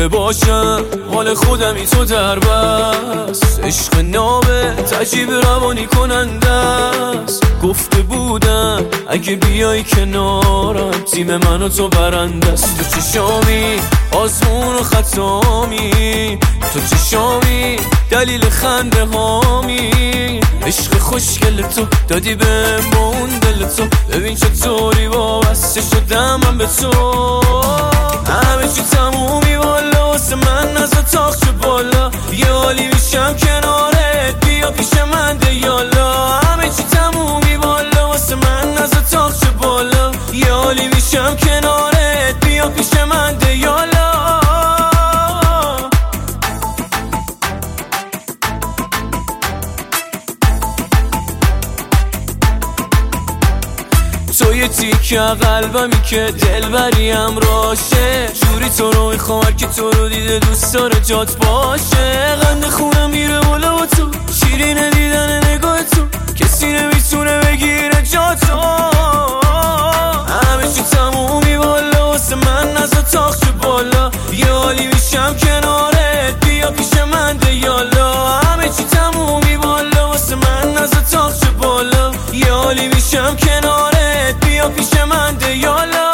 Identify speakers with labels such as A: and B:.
A: دیده باشم حال خودمی تو در بس. عشق نابه عجیب روانی کننده است. گفته بودم اگه بیای کنارم تیم من و تو برنده است. تو چشامی آزمون و خطامی، تو چشامی دلیل خنده هامی. عشق خوشگل تو دادی بهم با اون دل تو، ببین چطوری وابسته شدم من به تو. همه چی تمومی والا واسه من نزا تاخ چه بالا. یه حالی میشم کنارت بیا پیش من ده یالا. همه چی تمومی والا واسه من نزا تاخ چه بالا. یه حالی میشم کنارت بیا پیش من ده یالا. تو یه تیکه قلبمی که دلبریم راشه. جوری تو رو میخوام که تو رو دیده دوست داره جات باشه. قند خونم میره بالا و تو شیرین دیدن نگاه تو، کسی نمیتونه بگیره جاتو. همه چی تمومی بالا واسه من نزا تاخ چه بالا. یه حالی میشم کنارت بیا پیش من ده یالا. همه چی تمومی بالا واسه من نزا تاخ چه بالا. یه حالی میشم کنارت بیا پیش من ده یالا.